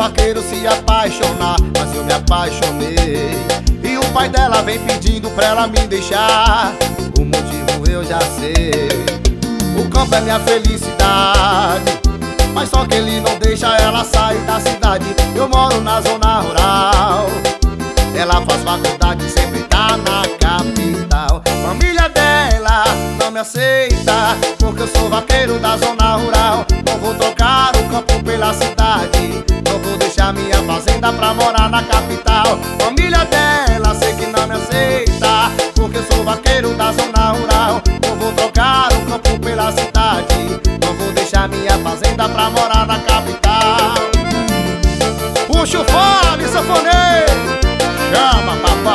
vaqueiro se apaixonar, mas eu me apaixonei. E o pai dela vem pedindo pra ela me deixar. O motivo eu já sei. O campo é minha felicidade, mas só que ele não deixa ela sair da cidade. Eu moro na zona rural, ela faz faculdade, sempre tá na capital. Família dela não me aceita, porque eu sou vaqueiro da zona rural. Não vou trocar o campo pela cidade, não vou deixar minha fazenda pra morar na capital. Família dela sei que não me aceita, porque eu sou vaqueiro da zona rural. Não vou trocar o campo pela cidade, não vou deixar minha fazenda pra morar na capital. Puxa o fole, sanfoneiro, chama papá.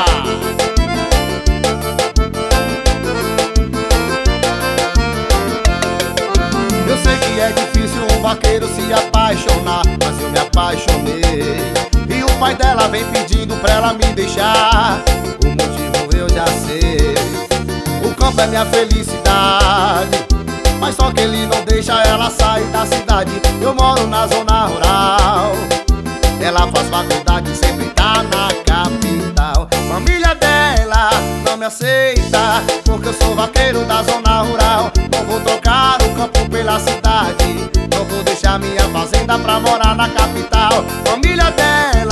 Eu sei que é difícil um vaqueiro se apaixonar, mas eu me apaixonei. E o pai dela vem pedindo pra ela me deixar. O motivo eu já sei. O campo é minha felicidade, mas só que ele não deixa ela sair da cidade. Eu moro na zona rural, ela faz faculdade, sempre tá na capital. Família dela não me aceita, porque eu sou vaqueiro da zona rural. Não vou trocar o campo pela cidade, não vou deixar minha fazenda pra morar na capital. Família dela